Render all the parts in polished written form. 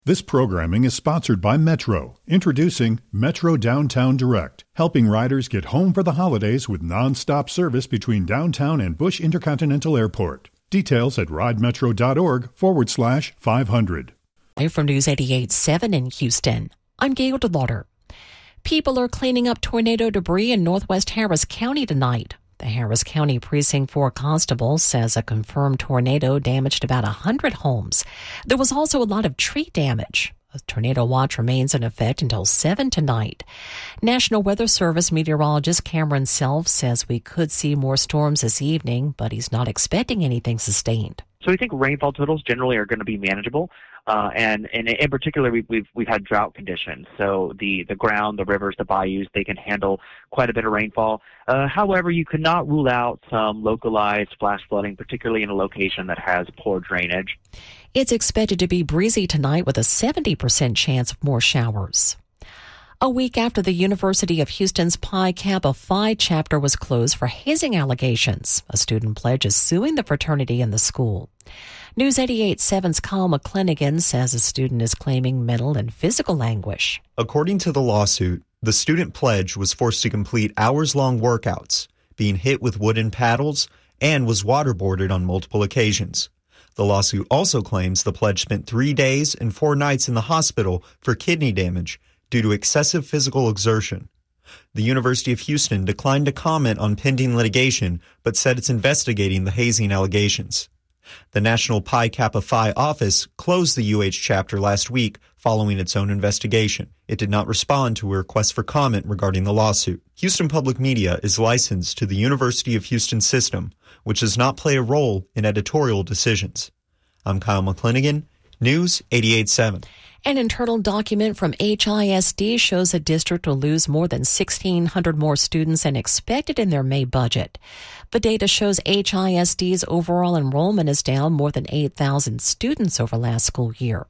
This programming is sponsored by Metro, introducing Metro Downtown Direct, helping riders get home for the holidays with non-stop service between downtown and Bush Intercontinental Airport. Details at ridemetro.org/500. From News 88.7 in Houston, I'm Gail DeLauder. People are cleaning up tornado debris in northwest Harris County tonight. The Harris County Precinct 4 constable says a confirmed tornado damaged about 100 homes. There was also a lot of tree damage. A tornado watch remains in effect until 7 tonight. National Weather Service meteorologist Cameron Self says we could see more storms this evening, but he's not expecting anything sustained. So we think rainfall totals generally are going to be manageable, and in particular, we've had drought conditions. So the ground, the rivers, the bayous, they can handle quite a bit of rainfall. However, you cannot rule out some localized flash flooding, particularly in a location that has poor drainage. It's expected to be breezy tonight with a 70% chance of more showers. A week after the University of Houston's Pi Kappa Phi chapter was closed for hazing allegations, a student pledge is suing the fraternity and the school. News 88.7's Kyle McClinigan says a student is claiming mental and physical anguish. According to the lawsuit, the student pledge was forced to complete hours-long workouts, being hit with wooden paddles, and was waterboarded on multiple occasions. The lawsuit also claims the pledge spent 3 days and 4 nights in the hospital for kidney damage due to excessive physical exertion. The University of Houston declined to comment on pending litigation, but said it's investigating the hazing allegations. The National Pi Kappa Phi office closed the UH chapter last week following its own investigation. It did not respond to a request for comment regarding the lawsuit. Houston Public Media is licensed to the University of Houston system, which does not play a role in editorial decisions. I'm Kyle McClinigan, News 88.7. An internal document from HISD shows the district will lose more than 1,600 more students than expected in their May budget. The data shows HISD's overall enrollment is down more than 8,000 students over last school year.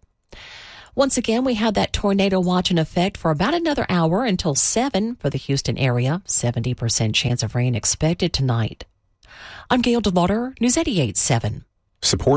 Once again, we have that tornado watch in effect for about another hour until 7 for the Houston area. 70% chance of rain expected tonight. I'm Gail DeLauder, News 88.7. Support